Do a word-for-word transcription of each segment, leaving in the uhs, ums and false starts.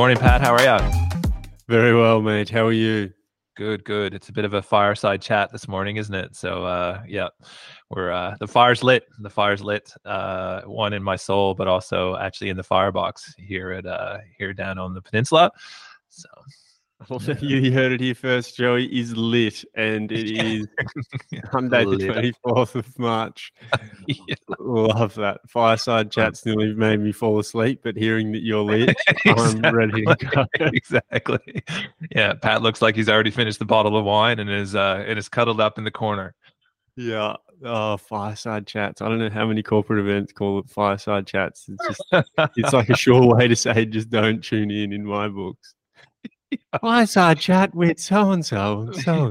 Morning, Pat. How are you? Very well, mate. How are you? Good, good. It's a bit of a fireside chat this morning, isn't it? So, uh, yeah, we're uh, the fire's lit. The fire's lit. Uh, one in my soul, but also actually in the firebox here at uh, here down on the peninsula. So, yeah. You heard it here first. Joey is lit, and it is Monday, the twenty-fourth of March. Yeah. Love that. Fireside chats nearly made me fall asleep, but hearing that you're lit, exactly. I'm ready to go. Exactly. Yeah, Pat looks like he's already finished the bottle of wine and is uh, and is cuddled up in the corner. Yeah. Oh, fireside chats. I don't know how many corporate events call it fireside chats. It's just, it's like a sure way to say just don't tune in in my books. Fireside chat with so and so and so.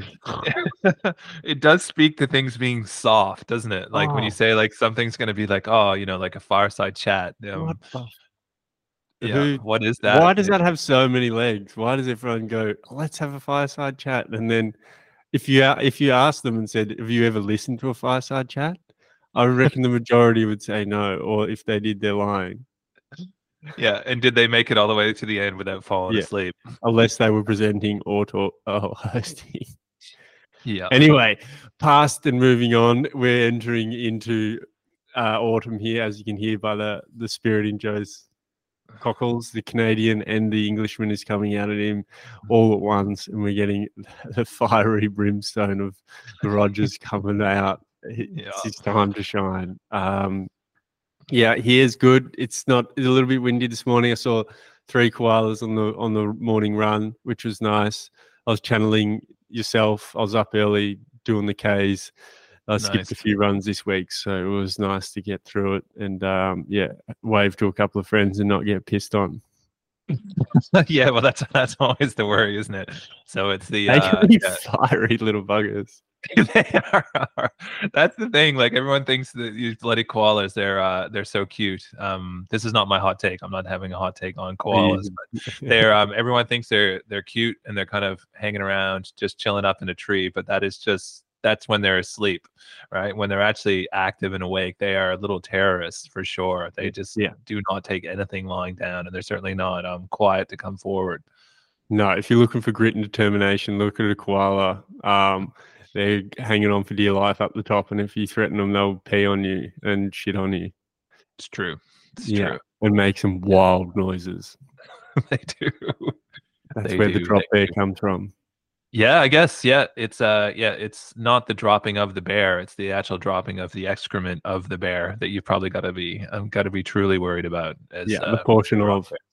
It does speak to things being soft, doesn't it? Like oh. when you say like something's going to be like, oh, you know, like a fireside chat. Um, what the? Yeah. Who, what is that? Why does that have so many legs? Why does everyone go, oh, let's have a fireside chat? And then if you if you ask them and said, have you ever listened to a fireside chat? I reckon the majority would say no, or if they did, they're lying. Yeah, and did they make it all the way to the end without falling yeah. asleep? Unless they were presenting or talk, oh, hosting. Yeah. Anyway, past and moving on, we're entering into uh, autumn here, as you can hear by the, the spirit in Joe's cockles. The Canadian and the Englishman is coming out at him all at once, and we're getting the fiery brimstone of the Rogers coming out. It's yeah. his time to shine. Um, Yeah, he is good. It's not it's a little bit windy this morning. I saw three koalas on the on the morning run, which was nice. I was channeling yourself. I was up early doing the Ks. I nice. skipped a few runs this week, so it was nice to get through it and um, yeah, wave to a couple of friends and not get pissed on. Yeah, well, that's that's always the worry, isn't it? So it's the they uh, can be yeah. fiery little buggers. They are. That's the thing. Like everyone thinks that these bloody koalas, they're uh, they're so cute. Um, this is not my hot take. I'm not having a hot take on koalas, but they're um, everyone thinks they're they're cute and they're kind of hanging around, just chilling up in a tree. But that is just that's when they're asleep, right? When they're actually active and awake, they are little terrorists for sure. They just yeah. do not take anything lying down, and they're certainly not um quiet to come forward. No, if you're looking for grit and determination, look at a koala. Um, They're hanging on for dear life up the top, and if you threaten them, they'll pee on you and shit on you. It's true. It's yeah. true. And make some wild noises. They do. That's they where do. the drop they bear do. comes from. Yeah, I guess. Yeah, it's uh, yeah, it's not the dropping of the bear; it's the actual dropping of the excrement of the bear that you've probably got to be, um, got to be truly worried about. As, yeah, uh, the portion of. Bear.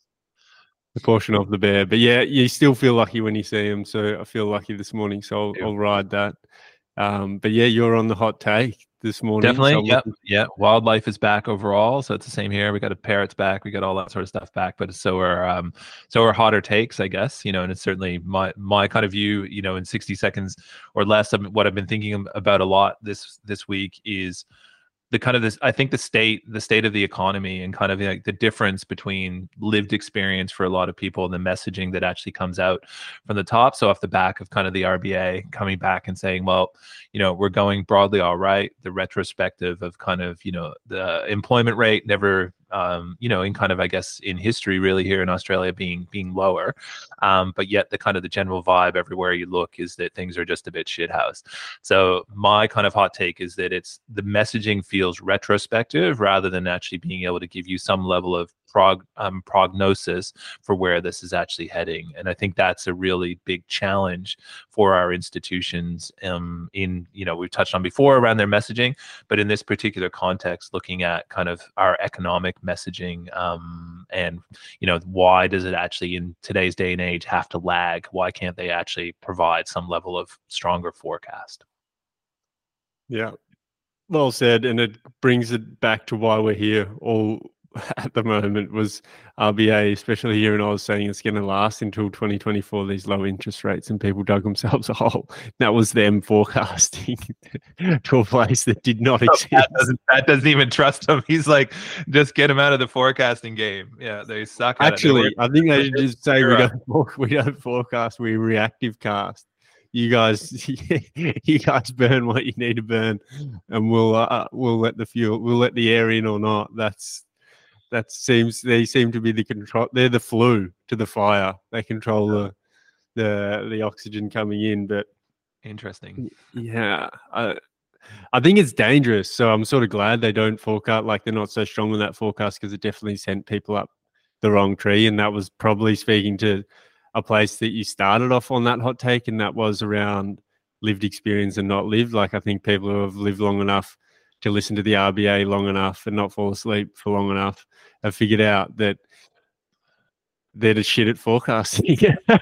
The portion of the bear, but yeah, you still feel lucky when you see him. So I feel lucky this morning, so I'll, I'll ride that. Um, but yeah, you're on the hot take this morning. Definitely, so yeah, looking- yeah. Wildlife is back overall, so it's the same here. We got a parrots back, we got all that sort of stuff back, but so are um, so are hotter takes, I guess. You know, and it's certainly my my kind of view. You know, in sixty seconds or less, of what I've been thinking about a lot this this week is the kind of this, I think the state, the state of the economy and kind of like the difference between lived experience for a lot of people and the messaging that actually comes out from the top. So off the back of kind of the R B A coming back and saying, well, you know, we're going broadly all right. The retrospective of kind of, you know, the employment rate never, um, you know, in kind of, I guess, in history really here in Australia being being lower. Um, but yet the kind of the general vibe everywhere you look is that things are just a bit shithouse. So my kind of hot take is that it's the messaging feels retrospective rather than actually being able to give you some level of prog um, prognosis for where this is actually heading. And I think that's a really big challenge for our institutions um, in, you know, we've touched on before around their messaging, but in this particular context, looking at kind of our economic messaging um, and, you know, why does it actually in today's day and age have to lag? Why can't they actually provide some level of stronger forecast? Yeah, well said. And it brings it back to why we're here all at the moment was R B A, especially here, and I was saying it's going to last until twenty twenty-four, these low interest rates, and people dug themselves a hole. That was them forecasting to a place that did not exist. That doesn't, that doesn't even trust him. He's like, just get him out of the forecasting game. Yeah, they suck at Actually, it. I think they should just say we don't, we don't forecast, we reactive cast. You guys, you guys burn what you need to burn, and we'll uh, we'll let the fuel, we'll let the air in or not. That's That seems they seem to be the control. They're the flu to the fire. They control the the the oxygen coming in. But interesting. Yeah, I I think it's dangerous. So I'm sort of glad they don't forecast, like they're not so strong on that forecast, because it definitely sent people up the wrong tree. And that was probably speaking to a place that you started off on that hot take, and that was around lived experience and not lived. Like, I think people who have lived long enough to listen to the R B A long enough and not fall asleep for long enough have figured out that they're the shit at forecasting.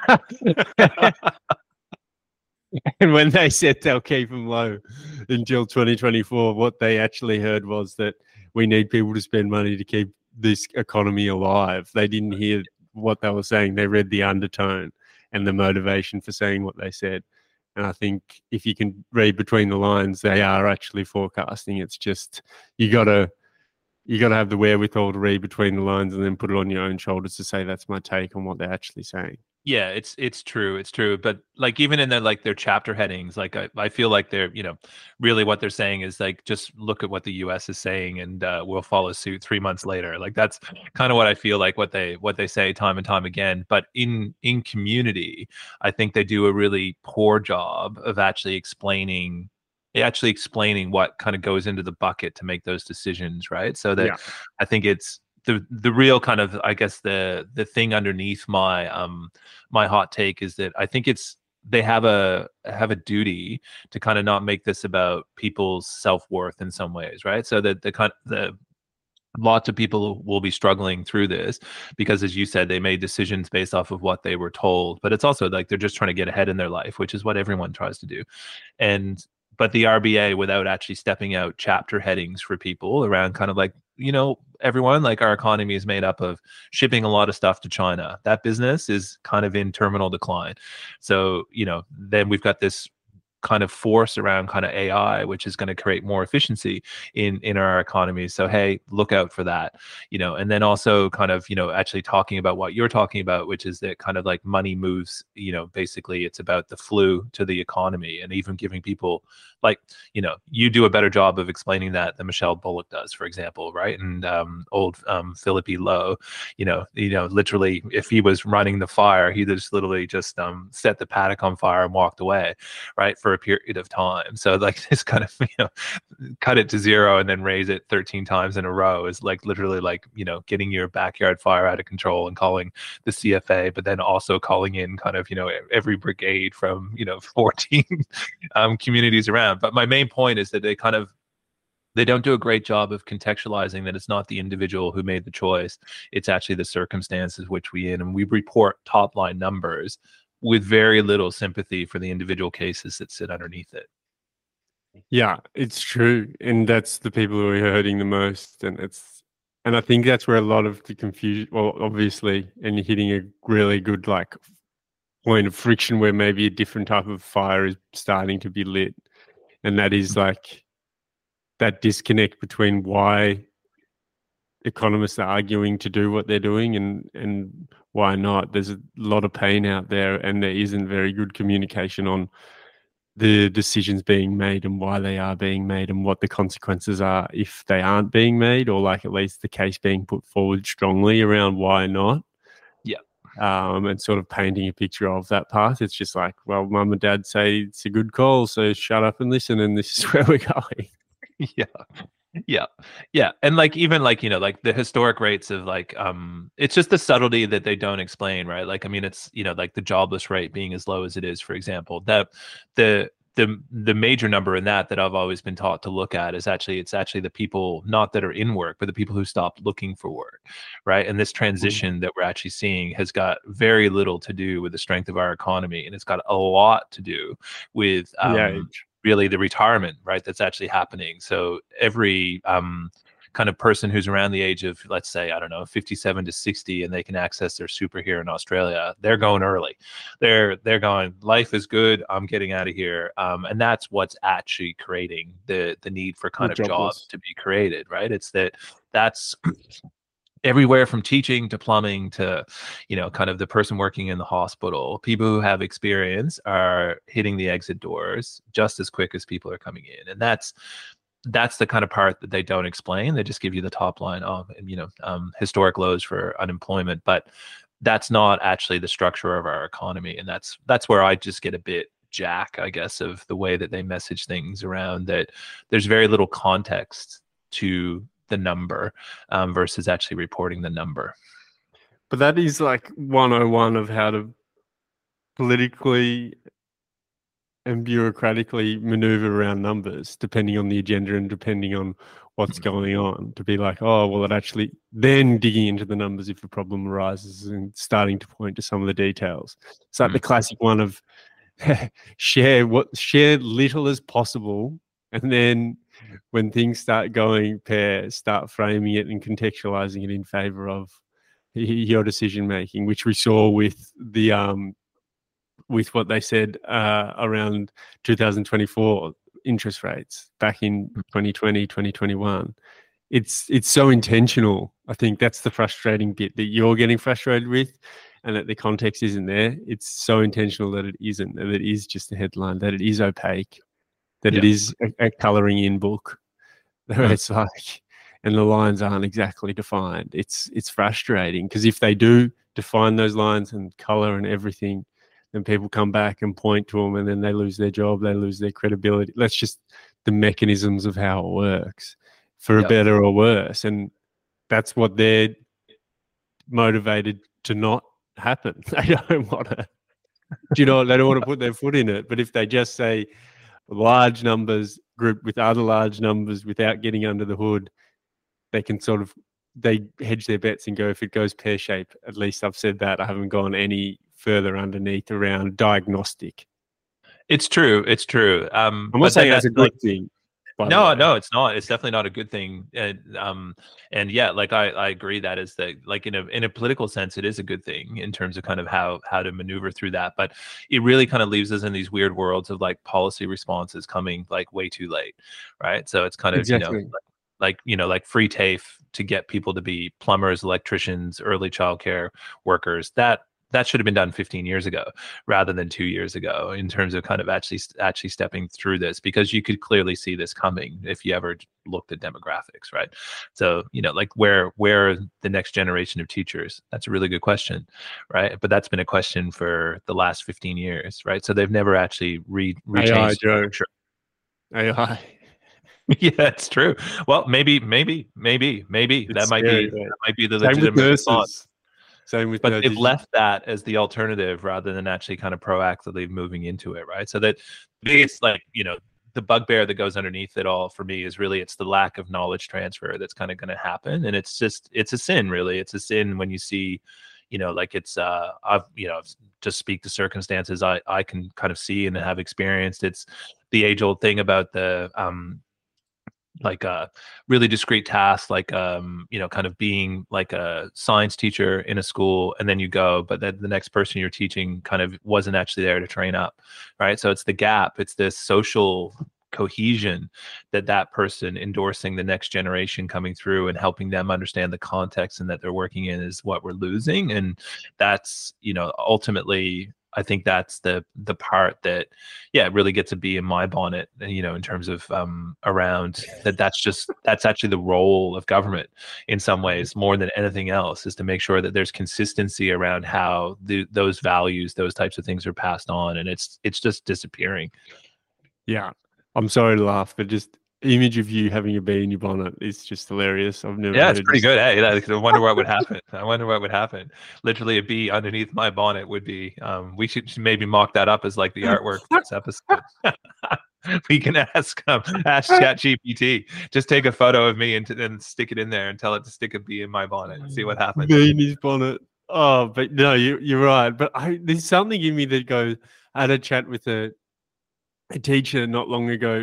And when they said they'll keep them low until twenty twenty-four, what they actually heard was that we need people to spend money to keep this economy alive. They didn't hear what they were saying. They read the undertone and the motivation for saying what they said. And I think if you can read between the lines, they are actually forecasting. It's just you gotta you gotta have the wherewithal to read between the lines and then put it on your own shoulders to say that's my take on what they're actually saying. Yeah, it's it's true, it's true. But like even in their like their chapter headings, like I, I feel like they're, you know, really what they're saying is like, just look at what the U S is saying and uh, we'll follow suit three months later. Like that's kind of what I feel like what they what they say time and time again. But in in community, I think they do a really poor job of actually explaining actually explaining what kind of goes into the bucket to make those decisions, right? So that yeah. I think it's the the real kind of, I guess, the the thing underneath my um my hot take is that I think it's they have a have a duty to kind of not make this about people's self-worth in some ways, right? So that the kind the lots of people will be struggling through this because, as you said, they made decisions based off of what they were told, but it's also like they're just trying to get ahead in their life, which is what everyone tries to do. And but the R B A, without actually stepping out chapter headings for people around kind of like, you know, everyone, like our economy is made up of shipping a lot of stuff to China. That business is kind of in terminal decline. So, you know, then we've got this kind of force around kind of A I, which is going to create more efficiency in in our economy. So hey, look out for that, you know. And then also kind of, you know, actually talking about what you're talking about, which is that kind of like money moves, you know, basically it's about the flu to the economy, and even giving people like, you know, you do a better job of explaining that than Michelle Bullock does, for example, right? And um, old um, Philip E. Lowe, you know, you know, literally, if he was running the fire, he just literally just um, set the paddock on fire and walked away, right, for a period of time. So like this kind of, you know, cut it to zero and then raise it thirteen times in a row is like literally like, you know, getting your backyard fire out of control and calling the C F A, but then also calling in kind of, you know, every brigade from, you know, fourteen um, communities around. But my main point is that they kind of they don't do a great job of contextualizing that it's not the individual who made the choice. It's actually the circumstances which we in, and we report top line numbers with very little sympathy for the individual cases that sit underneath it. Yeah, it's true. And that's the people who are hurting the most. And it's, and I think that's where a lot of the confusion, well, obviously, and you're hitting a really good like point of friction where maybe a different type of fire is starting to be lit. And that is like that disconnect between why economists are arguing to do what they're doing and, and why not. There's a lot of pain out there, and there isn't very good communication on the decisions being made and why they are being made and what the consequences are if they aren't being made, or like at least the case being put forward strongly around why not. Yeah. Um, and sort of painting a picture of that path. It's just like, well, mum and dad say it's a good call, so shut up and listen, and this is where we're going. Yeah. Yeah. Yeah. And like, even like, you know, like the historic rates of like, um, it's just the subtlety that they don't explain, right? Like, I mean, it's, you know, like the jobless rate being as low as it is, for example, that the, the, the major number in that, that I've always been taught to look at is actually, it's actually the people, not that are in work, but the people who stopped looking for work. Right. And this transition mm-hmm. that we're actually seeing has got very little to do with the strength of our economy. And it's got a lot to do with, um, yeah. really the retirement, right, that's actually happening. So every um, kind of person who's around the age of, let's say, I don't know, fifty-seven to sixty, and they can access their super here in Australia, they're going early. They're they're going, life is good, I'm getting out of here. Um, and that's what's actually creating the the need for kind of jobs to be created, right? It's that that's everywhere from teaching to plumbing to, you know, kind of the person working in the hospital. People who have experience are hitting the exit doors just as quick as people are coming in. And that's that's the kind of part that they don't explain. They just give you the top line, oh, you know, um, historic lows for unemployment, but that's not actually the structure of our economy. And that's that's where I just get a bit jack, I guess, of the way that they message things around, that there's very little context to the number um, versus actually reporting the number. But that is like one oh one of how to politically and bureaucratically maneuver around numbers, depending on the agenda and depending on what's going on, to be like, oh, well, it actually, then digging into the numbers if a problem arises and starting to point to some of the details. It's like mm. the classic one of share what share little as possible, and then when things start going pear, start framing it and contextualizing it in favor of your decision making, which we saw with the um with what they said uh, around two thousand twenty-four interest rates back in twenty twenty, twenty twenty-one. It's it's so intentional. I think that's the frustrating bit that you're getting frustrated with, and that the context isn't there. It's so intentional that it isn't, that it is just a headline, that it is opaque, that yeah. it is a, a colouring in book. Mm. It's like, and the lines aren't exactly defined. It's it's frustrating, because if they do define those lines and colour and everything, then people come back and point to them, and then they lose their job, they lose their credibility. That's just the mechanisms of how it works, for yep. better or worse. And that's what they're motivated to not happen. They don't want to, do you know, they don't want to put their foot in it. But if they just say large numbers grouped with other large numbers without getting under the hood, they can sort of, they hedge their bets and go, if it goes pear-shaped, at least I've said that. I haven't gone any further underneath around diagnostic. It's true. It's true. Um, I'm not saying that's a good like, thing. No, no, it's not. It's definitely not a good thing. And, um, and yeah, like I, I agree that is that, like in a in a political sense, it is a good thing in terms of kind of how how to maneuver through that. But it really kind of leaves us in these weird worlds of like policy responses coming like way too late, right? So it's kind of exactly. you know like, like you know like free TAFE to get people to be plumbers, electricians, early childcare workers. That that should have been done fifteen years ago rather than two years ago, in terms of kind of actually actually stepping through this, because you could clearly see this coming if you ever looked at demographics, right? So, you know, like where where are the next generation of teachers? That's a really good question, right? But that's been a question for the last fifteen years, right? So they've never actually re rechanged. A I, Joe. A I. Yeah, it's true. Well, maybe, maybe, maybe, maybe it's that might scary, be right? that might be the Same legitimate response. Same with, but uh, they've left that as the alternative rather than actually kind of proactively moving into it, right? So that the biggest, like, you know, the bugbear that goes underneath it all for me is really, it's the lack of knowledge transfer that's kind of going to happen. And it's just, it's a sin, really. It's a sin when you see, you know, like it's, uh, I've, you know, to speak to circumstances I, I can kind of see and have experienced. It's the age old thing about the, um, like a really discrete task, like, um, you know, kind of being like a science teacher in a school, and then you go, but then the next person you're teaching kind of wasn't actually there to train up, right? So it's the gap, it's this social cohesion that that person endorsing the next generation coming through and helping them understand the context and that they're working in is what we're losing. And that's, you know, ultimately, I think that's the the part that, yeah, really gets a bee in my bonnet, you know, in terms of um, around that. That's just, that's actually the role of government in some ways, more than anything else, is to make sure that there's consistency around how the, those values, those types of things are passed on. And it's it's just disappearing. Yeah. I'm sorry to laugh, but just image of you having a bee in your bonnet is just hilarious. I've never. Yeah, it's pretty good. Hey, I wonder what would happen. I wonder what would happen. Literally, a bee underneath my bonnet would be. Um, we should maybe mock that up as like the artwork for this episode. We can ask um, ask ChatGPT. Just take a photo of me and then stick it in there and tell it to stick a bee in my bonnet and see what happens. Bee in his bonnet. Oh, but no, you you're right. But I, there's something in me that goes. I had a chat with a a teacher not long ago,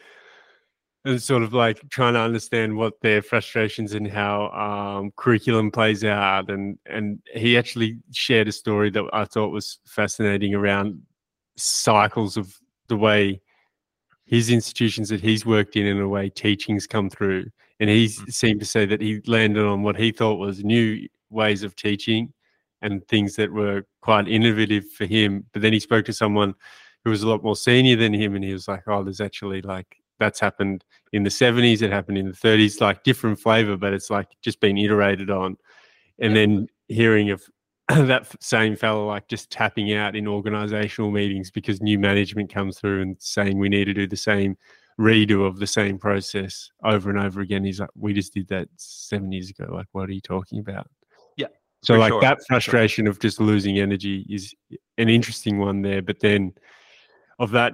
and sort of like trying to understand what their frustrations and how um, curriculum plays out. And, and he actually shared a story that I thought was fascinating around cycles of the way his institutions that he's worked in and the way teachings come through. And he mm-hmm. seemed to say that he landed on what he thought was new ways of teaching and things that were quite innovative for him. But then he spoke to someone who was a lot more senior than him, and he was like, oh, there's actually like that's happened in the seventies, it happened in the thirties, like different flavor, but it's like just been iterated on. And yeah. then hearing of that same fellow like just tapping out in organizational meetings because new management comes through and saying we need to do the same redo of the same process over and over again. He's like, we just did that seven years ago. Like, what are you talking about? Yeah. So like sure. that frustration sure. of just losing energy is an interesting one there. But then of that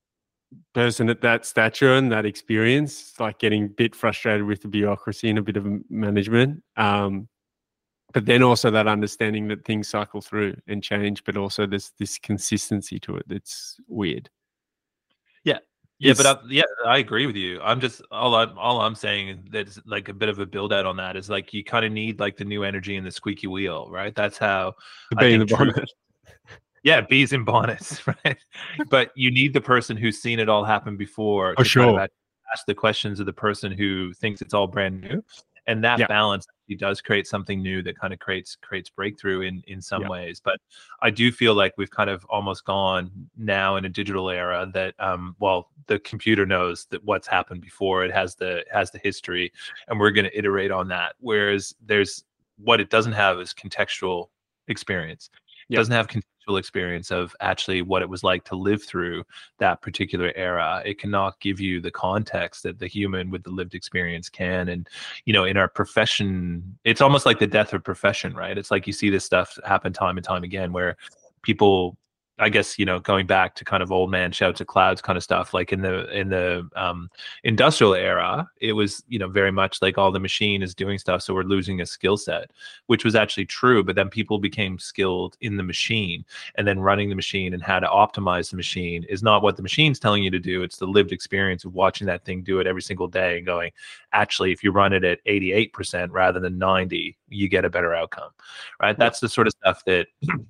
person at that stature and that experience, like getting a bit frustrated with the bureaucracy and a bit of management. Um, but then also that understanding that things cycle through and change, but also there's this consistency to it that's weird. Yeah. Yeah, it's, but I, yeah, I agree with you. I'm just all I'm all I'm saying that's like a bit of a build out on that is like you kind of need like the new energy and the squeaky wheel, right? That's how the bee in the bonnet. Yeah, bees in bonnets, right? But you need the person who's seen it all happen before For to sure. kind of ask the questions of the person who thinks it's all brand new, and that yeah. balance actually does create something new that kind of creates creates breakthrough in in some yeah. ways. But I do feel like we've kind of almost gone now in a digital era that um well the computer knows that what's happened before, it has the it has the history, and we're going to iterate on that. Whereas there's what it doesn't have is contextual experience. It yep. doesn't have contextual experience of actually what it was like to live through that particular era. It cannot give you the context that the human with the lived experience can. And, you know, in our profession, it's almost like the death of profession, right? It's like you see this stuff happen time and time again where people, I guess, you know, going back to kind of old man shouts at clouds kind of stuff, like in the in the um, industrial era, it was, you know, very much like all the machine is doing stuff. So we're losing a skill set, which was actually true. But then people became skilled in the machine, and then running the machine and how to optimize the machine is not what the machine's telling you to do. It's the lived experience of watching that thing do it every single day and going, actually, if you run it at eighty-eight percent rather than ninety, you get a better outcome, right? Yeah. That's the sort of stuff that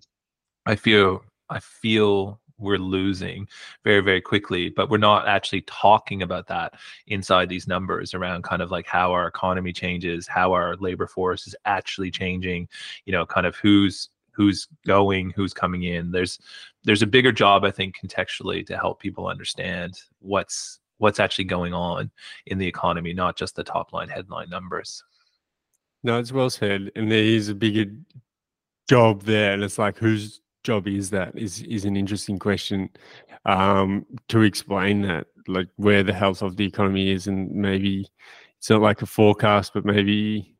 I feel I feel we're losing very, very quickly, but we're not actually talking about that inside these numbers around kind of like how our economy changes, how our labor force is actually changing, you know, kind of who's who's going, who's coming in. There's there's a bigger job, I think, contextually to help people understand what's what's actually going on in the economy, not just the top line headline numbers. No, it's well said. And there is a bigger job there. And it's like, whose job is that is is an interesting question um to explain that, like where the health of the economy is, and maybe it's not like a forecast, but maybe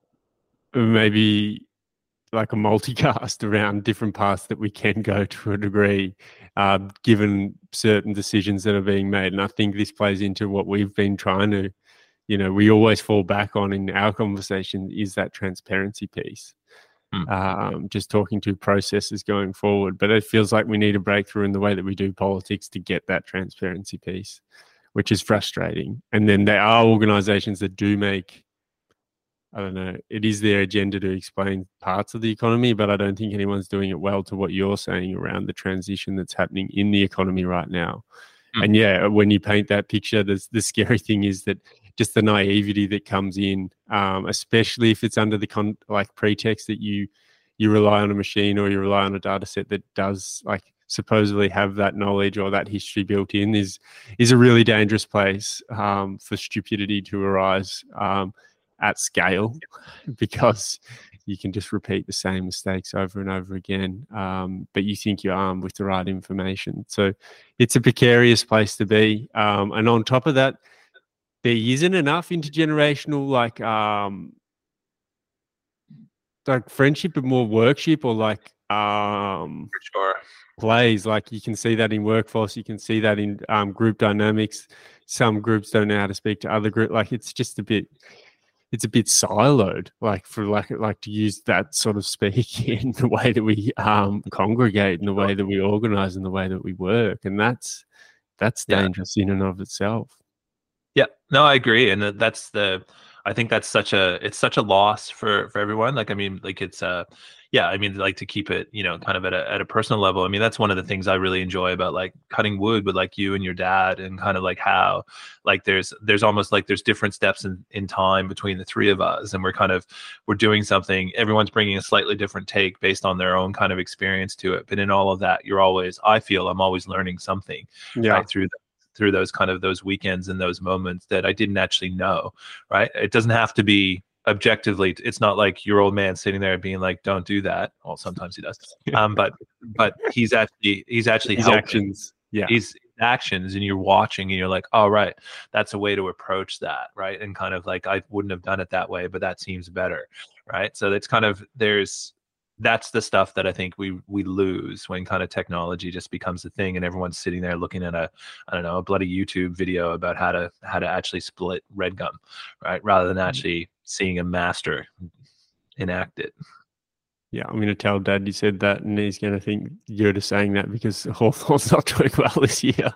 maybe like a multicast around different paths that we can go to a degree, uh, given certain decisions that are being made. And I think this plays into what we've been trying to, you know, we always fall back on in our conversation is that transparency piece. Um, just talking to processes going forward. But it feels like we need a breakthrough in the way that we do politics to get that transparency piece, which is frustrating. And then there are organizations that do make, I don't know, it is their agenda to explain parts of the economy, but I don't think anyone's doing it well to what you're saying around the transition that's happening in the economy right now. Mm. And yeah, when you paint that picture, the, the scary thing is that just the naivety that comes in, um, especially if it's under the con like pretext that you you rely on a machine or you rely on a data set that does like supposedly have that knowledge or that history built in, is is a really dangerous place um, for stupidity to arise um, at scale, because you can just repeat the same mistakes over and over again, um, but you think you're armed with the right information. So it's a precarious place to be. Um, and on top of that, there isn't enough intergenerational like um like friendship, but more workship or like um For sure. plays. Like you can see that in workforce, you can see that in um group dynamics. Some groups don't know how to speak to other group. Like it's just a bit it's a bit siloed, like for like like to use that sort of speak in the way that we um congregate, in the way that we organize, in the way that we work. And that's that's dangerous yeah. in and of itself. Yeah, no, I agree. And that's the, I think that's such a, it's such a loss for, for everyone. Like, I mean, like it's, uh, yeah, I mean, like to keep it, you know, kind of at a, at a personal level. I mean, that's one of the things I really enjoy about like cutting wood with like you and your dad, and kind of like how, like there's, there's almost like there's different steps in, in time between the three of us. And we're kind of, we're doing something, everyone's bringing a slightly different take based on their own kind of experience to it. But in all of that, you're always, I feel I'm always learning something yeah. right through the, through those kind of those weekends and those moments that I didn't actually know, right? It doesn't have to be objectively, it's not like your old man sitting there being like, don't do that. Well, sometimes he does. Um, but but he's actually he's actually His helping. actions. Yeah. He's actions, and you're watching and you're like, oh right, that's a way to approach that, right? And kind of like, I wouldn't have done it that way, but that seems better, right? So it's kind of, there's that's the stuff that I think we we lose when kind of technology just becomes a thing and everyone's sitting there looking at a, I don't know, a bloody YouTube video about how to how to actually split red gum, right? Rather than actually seeing a master enact it. Yeah, I'm going to tell Dad you said that, and he's going to think you're just saying that because Hawthorn's not doing well this year.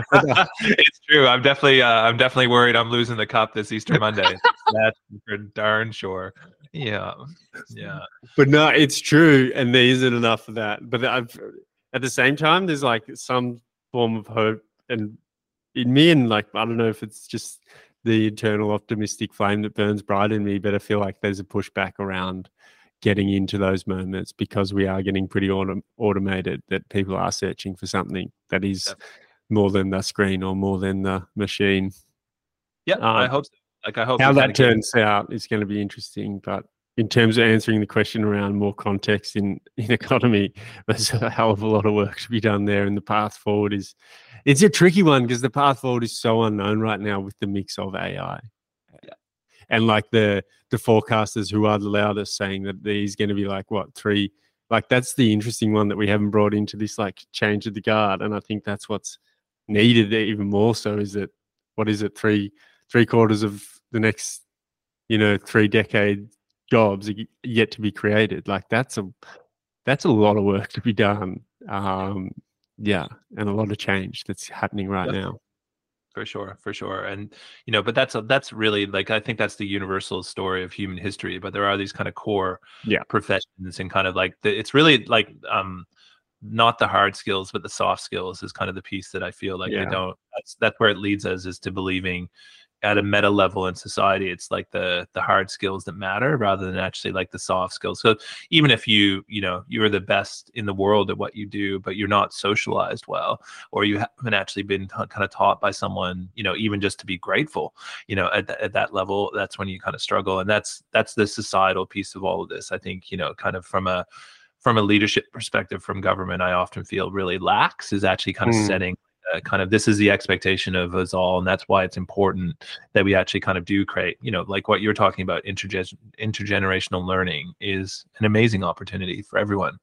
It's true. I'm definitely, uh, I'm definitely worried I'm losing the cup this Easter Monday. That's for darn sure. Yeah, yeah. But no, it's true, and there isn't enough of that. But I've, at the same time, there's like some form of hope, and in me, and like I don't know if it's just the internal optimistic flame that burns bright in me, but I feel like there's a pushback around getting into those moments because we are getting pretty autom- automated, that people are searching for something that is yeah. more than the screen or more than the machine. Yeah, um, I hope so. Like, I hope how that turns out is going to be interesting. But in terms of answering the question around more context in, in economy, there's a hell of a lot of work to be done there. And the path forward is, it's a tricky one because the path forward is so unknown right now with the mix of A I. Yeah. And like the the forecasters who are the loudest saying that there's going to be like what three, like that's the interesting one that we haven't brought into this like change of the guard. And I think that's what's needed even more so is that what is it three three quarters of the next you know three decade jobs are yet to be created. Like that's a that's a lot of work to be done. Um, yeah, and a lot of change that's happening right yep. now. For sure, for sure. And, you know, but that's, a, that's really like, I think that's the universal story of human history, but there are these kind of core yeah. professions and kind of like, the, it's really like, um, not the hard skills, but the soft skills is kind of the piece that I feel like yeah. they don't, that's, that's where it leads us, is to believing at a meta level in society, it's like the the hard skills that matter rather than actually like the soft skills. So even if you, you know, you're the best in the world at what you do, but you're not socialized well, or you haven't actually been t- kind of taught by someone, you know, even just to be grateful, you know, at, th- at that level, that's when you kind of struggle. And that's, that's the societal piece of all of this. I think, you know, kind of from a, from a leadership perspective from government, I often feel really lax is actually kind of Mm. setting Uh, kind of, this is the expectation of us all, and that's why it's important that we actually kind of do create, you know, like what you're talking about, interge- intergenerational learning is an amazing opportunity for everyone.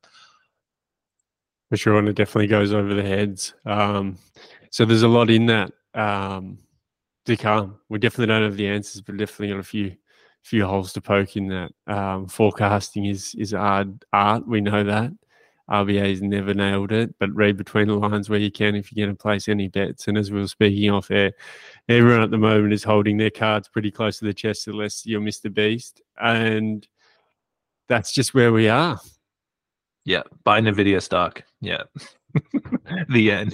For sure, and it definitely goes over the heads. Um, so there's a lot in that um, to come. We definitely don't have the answers, but definitely got a few few holes to poke in that. Um, forecasting is is hard art. We know that. R B A's never nailed it, but read between the lines where you can if you're going to place any bets. And as we were speaking off air, everyone at the moment is holding their cards pretty close to the chest unless you're Mister Beast. And that's just where we are. Yeah. Buy NVIDIA stock. Yeah. The end.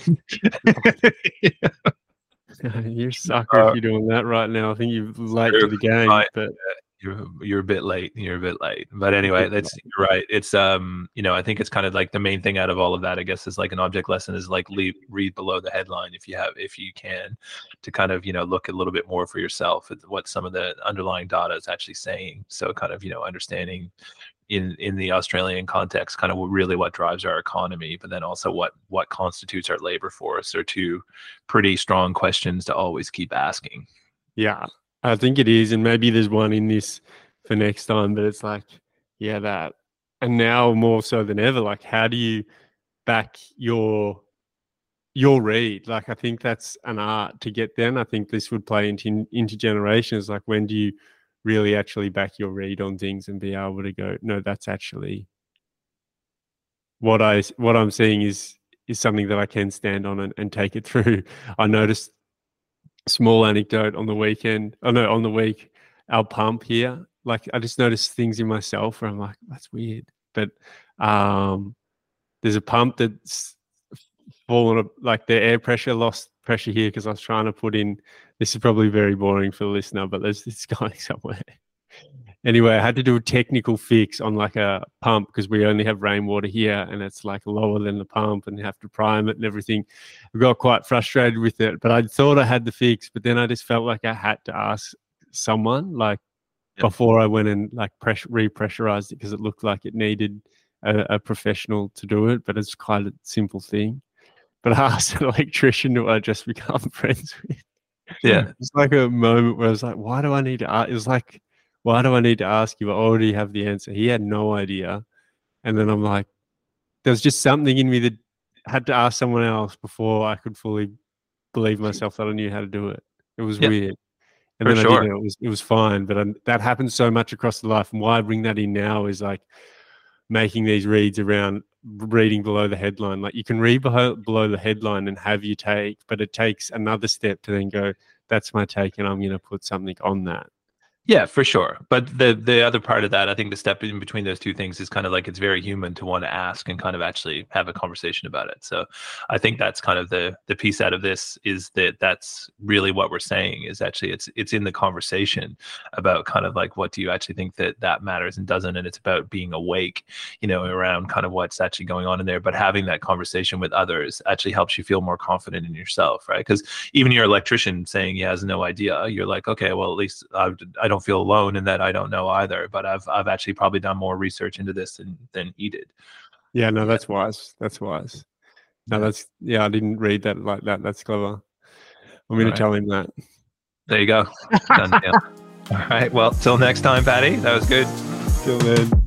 Yeah. You're a sucker uh, if you're doing that right now. I think you're late to the game. Right. But You're, you're a bit late. You're a bit late. But anyway, that's you're right. It's um, you know, I think it's kind of like the main thing out of all of that, I guess, is like an object lesson is like leave, read below the headline if you have, if you can, to kind of, you know, look a little bit more for yourself at what some of the underlying data is actually saying. So kind of, you know, understanding in in the Australian context, kind of really what drives our economy, but then also what what constitutes our labor force are two pretty strong questions to always keep asking. Yeah. I think it is, and maybe there's one in this for next time, but it's like, yeah, that. And now more so than ever, like, how do you back your your read? Like, I think that's an art to get there, and I think this would play into, into generations. Like, when do you really actually back your read on things and be able to go, no, that's actually what, I, what I'm seeing is is something that I can stand on and, and take it through. I noticed small anecdote on the weekend. Oh no, on the week, our pump here. Like I just noticed things in myself where I'm like, that's weird. But um, there's a pump that's fallen. Like the air pressure lost pressure here because I was trying to put in. This is probably very boring for the listener, but there's this going somewhere. Anyway, I had to do a technical fix on like a pump because we only have rainwater here and it's like lower than the pump and you have to prime it and everything. I got quite frustrated with it, but I thought I had the fix, but then I just felt like I had to ask someone like yep. before I went and like pressure repressurized it because it looked like it needed a, a professional to do it, but it's quite a simple thing. But I asked an electrician who I just become friends with. Yeah. It's like a moment where I was like, why do I need to ask? It was like, why do I need to ask you? I already have the answer. He had no idea. And then I'm like, there's just something in me that had to ask someone else before I could fully believe myself that I knew how to do it. It was yeah, weird. And then sure. I did it. It was, it was fine. But I, that happens so much across the life. And why I bring that in now is like making these reads around reading below the headline. Like you can read below, below the headline and have your take, but it takes another step to then go, that's my take and I'm going to put something on that. Yeah, for sure. But the the other part of that, I think the step in between those two things is kind of like it's very human to want to ask and kind of actually have a conversation about it. So I think that's kind of the the piece out of this is that that's really what we're saying is actually it's it's in the conversation about kind of like what do you actually think that that matters and doesn't, and it's about being awake, you know, around kind of what's actually going on in there. But having that conversation with others actually helps you feel more confident in yourself, right? Because even your electrician saying he has no idea, you're like, okay, well at least I, I don't feel alone in that I don't know either, but I've I've actually probably done more research into this than than he did. Yeah, no, that's wise. That's wise. No, that's yeah, I didn't read that like that. That's clever. I'm going right. to tell him that. There you go. Done deal. All right. Well, till next time, Patty. That was good. Till then.